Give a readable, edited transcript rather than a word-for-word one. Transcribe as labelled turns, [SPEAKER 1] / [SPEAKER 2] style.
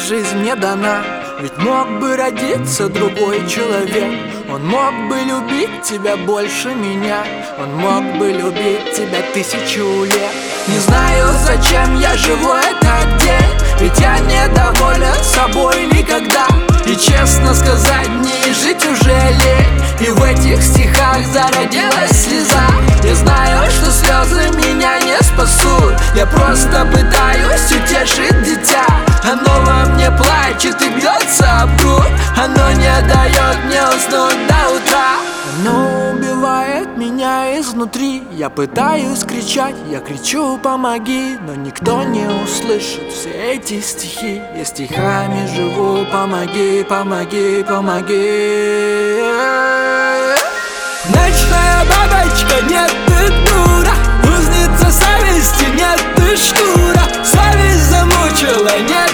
[SPEAKER 1] жизнь мне дана. Ведь мог бы родиться другой человек, он мог бы любить тебя больше меня, он мог бы любить тебя 1000 лет. Не знаю, зачем я живу этот день, ведь я недоволен собой никогда. И честно сказать, мне жить уже лень, и в этих стихах зародилась слеза. Я знаю, что слезы меня не спасут, я просто пытаюсь утешить дитя. Оно во мне плачет и бьется об грудь, оно не дает мне уснуть до утра. Оно убивает меня изнутри, я пытаюсь кричать, я кричу «помоги», но никто не услышит все эти стихи. Я стихами живу, помоги, помоги, помоги. Ночная бабочка, нет ты дура, узница совести, нет ты шкура. Совесть замучила, нет